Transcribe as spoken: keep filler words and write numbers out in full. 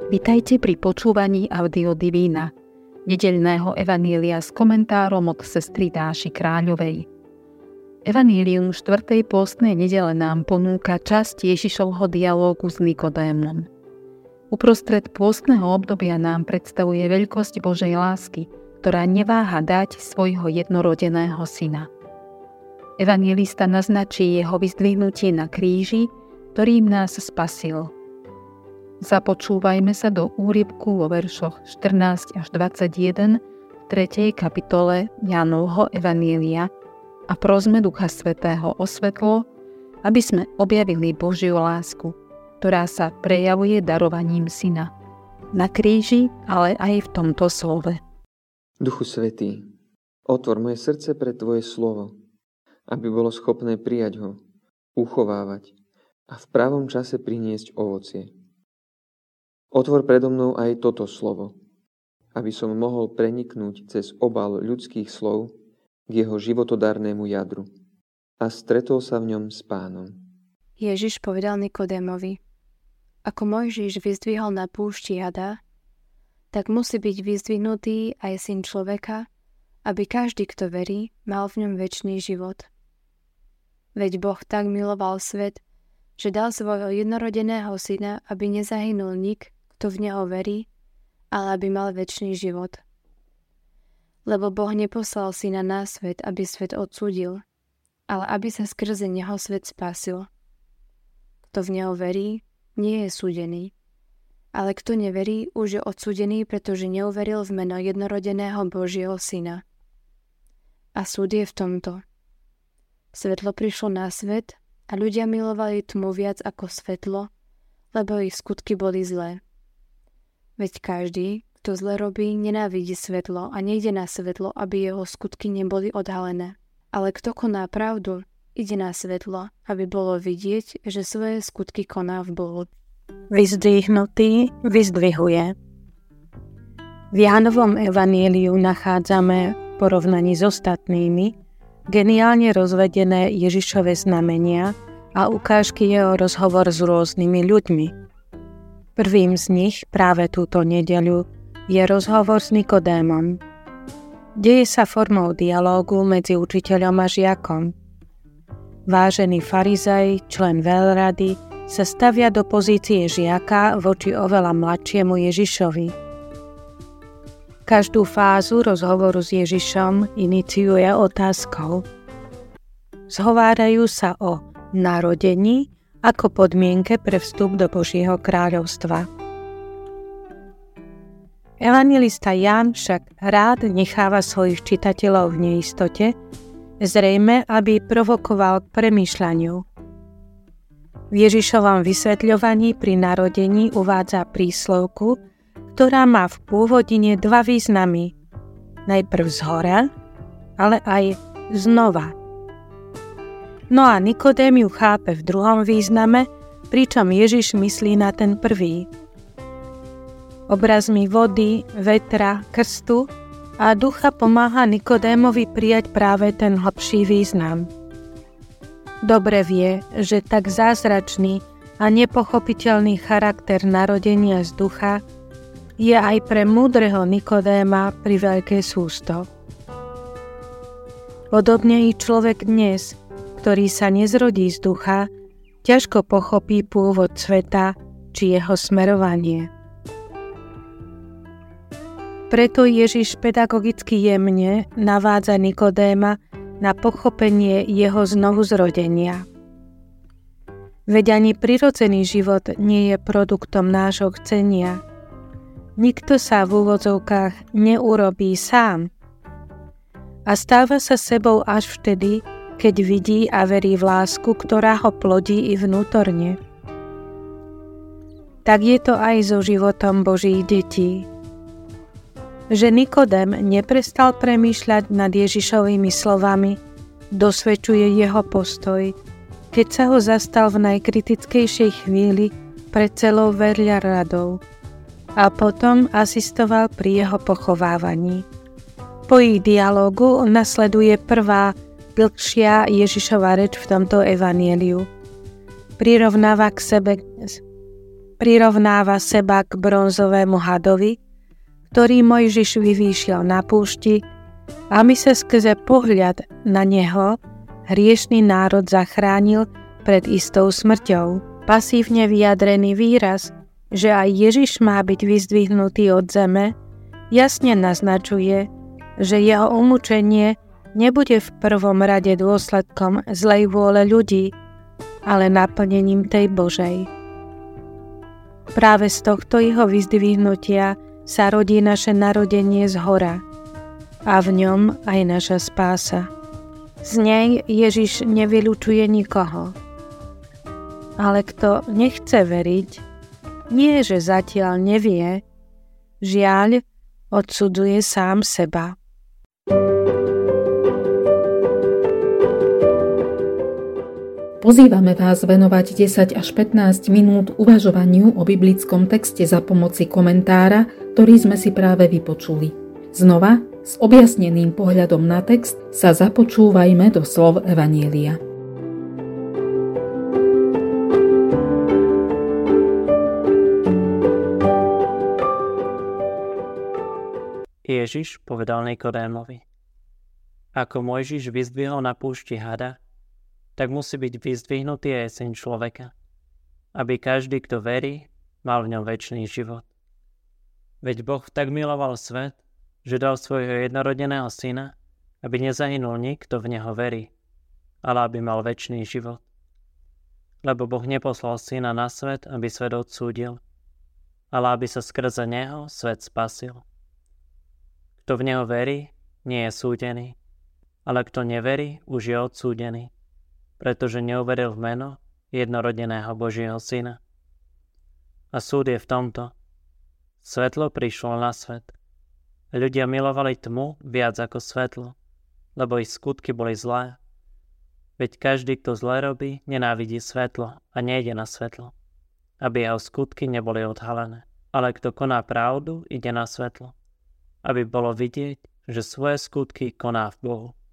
Vitajte pri počúvaní Audio Divína, nedeľného evanília s komentárom od sestry Dáši Kráľovej. Evanílium štvrtej pôstnej nedele nám ponúka časť Ježišovho dialógu s Nikodémom. Uprostred pôstneho obdobia nám predstavuje veľkosť Božej lásky, ktorá neváha dať svojho jednorodeného syna. Evangelista naznačí jeho vyzdvihnutie na kríži, ktorým nás spasil. Započúvajme sa do úryvku vo veršoch štrnásť až dvadsaťjeden v tretej kapitole Jánovho evanília a prosme Ducha Svätého o svetlo, aby sme objavili Božiu lásku, ktorá sa prejavuje darovaním syna. Na kríži, ale aj v tomto slove. Duchu Svätý, otvor moje srdce pre Tvoje slovo, aby bolo schopné prijať ho, uchovávať a v pravom čase priniesť ovocie. Otvor predo mnou aj toto slovo, aby som mohol preniknúť cez obal ľudských slov k jeho životodárnemu jadru a stretol sa v ňom s Pánom. Ježiš povedal Nikodémovi: Ako Mojžiš vyzdvihol na púšti hada, tak musí byť vyzdvihnutý aj Syn človeka, aby každý, kto verí, mal v ňom večný život. Veď Boh tak miloval svet, že dal svojho jednorodeného syna, aby nezahynul nik, kto v neho verí, ale aby mal večný život. Lebo Boh neposlal syna na svet, aby svet odsúdil, ale aby sa skrze neho svet spasil. Kto v neho verí, nie je súdený, ale kto neverí, už je odsúdený, pretože neuveril v meno jednorodeného Božieho syna. A súd je v tomto. Svetlo prišlo na svet a ľudia milovali tmu viac ako svetlo, lebo ich skutky boli zlé. Veď každý, kto zle robí, nenávidí svetlo a nejde na svetlo, aby jeho skutky neboli odhalené. Ale kto koná pravdu, ide na svetlo, aby bolo vidieť, že svoje skutky koná v Bohu. Vyzdvihnutý vyzdvihuje. V Jánovom evaníliu nachádzame v porovnaní s ostatnými geniálne rozvedené Ježišove znamenia a ukážky jeho rozhovor s rôznymi ľuďmi. Prvým z nich práve túto nedeľu je rozhovor s Nikodémom. Deje sa formou dialógu medzi učiteľom a žiakom. Vážený farizej, člen veľrady, sa stavia do pozície žiaka voči oveľa mladšiemu Ježišovi. Každú fázu rozhovoru s Ježišom iniciuje otázkou. Zhovárajú sa o narodení ako podmienke pre vstup do Božieho kráľovstva. Evangelista Ján však rád necháva svojich čitateľov v neistote, zrejme, aby provokoval k premýšľaniu. V Ježišovom vysvetľovaní pri narodení uvádza príslovku, ktorá má v pôvodine dva významy. Najprv zhora, ale aj znova. No a Nikodém ju chápe v druhom význame, pričom Ježiš myslí na ten prvý. Obrazmi vody, vetra, krstu a ducha pomáha Nikodémovi prijať práve ten hlbší význam. Dobre vie, že tak zázračný a nepochopiteľný charakter narodenia z ducha je aj pre múdreho Nikodéma priveľké sústo. Podobne i človek dnes, ktorý sa nezrodí z ducha, ťažko pochopí pôvod sveta či jeho smerovanie. Preto Ježiš pedagogicky jemne navádza Nikodéma na pochopenie jeho znovuzrodenia. Veď ani prirodzený život nie je produktom nášho chcenia. Nikto sa v úvodzovkách neurobí sám. A stáva sa sebou až vtedy, keď vidí a verí v lásku, ktorá ho plodí i vnútorne. Tak je to aj so životom Božích detí. Že Nikodém neprestal premýšľať nad Ježišovými slovami, dosvedčuje jeho postoj, keď sa ho zastal v najkritickejšej chvíli pred celou veľradou a potom asistoval pri jeho pochovávaní. Po ich dialógu nasleduje prvá, dlhšia Ježišova reč v tomto evanjeliu. Prirovnáva k sebe prirovnáva seba k bronzovému hadovi, ktorý Mojžiš vyvýšil na púšti, aby sa skrze pohľad na neho hriešny národ zachránil pred istou smrťou. Pasívne vyjadrený výraz, že aj Ježiš má byť vyzdvihnutý od zeme, jasne naznačuje, že jeho umúčenie nebude v prvom rade dôsledkom zlej vôle ľudí, ale naplnením tej Božej. Práve z tohto jeho vyzdvihnutia sa rodí naše narodenie z hora a v ňom aj naša spása. Z nej Ježiš nevylučuje nikoho. Ale kto nechce veriť, nie že zatiaľ nevie, žiaľ, odsudzuje sám seba. Pozývame vás venovať desať až pätnásť minút uvažovaniu o biblickom texte za pomoci komentára, ktorý sme si práve vypočuli. Znova, s objasneným pohľadom na text, sa započúvajme do slov Evanielia. Ježiš povedal Nikodémovi: Ako Mojžiš vyzdvihol na púšti hada, tak musí byť vyzdvihnutý aj Syn človeka, aby každý, kto verí, mal v ňom večný život. Veď Boh tak miloval svet, že dal svojho jednorodeného syna, aby nezahynul nikto v neho verí, ale aby mal večný život. Lebo Boh neposlal syna na svet, aby svet odsúdil, ale aby sa skrze neho svet spasil. Kto v neho verí, nie je súdený, ale kto neverí, už je odsúdený, pretože neuveril v meno jednorodeného Božieho syna. A súd je v tomto. Svetlo prišlo na svet. Ľudia milovali tmu viac ako svetlo, lebo ich skutky boli zlé. Veď každý, kto zlé robí, nenávidí svetlo a nejde na svetlo, aby jeho skutky neboli odhalené. Ale kto koná pravdu, ide na svetlo, aby bolo vidieť, že svoje skutky koná v Bohu.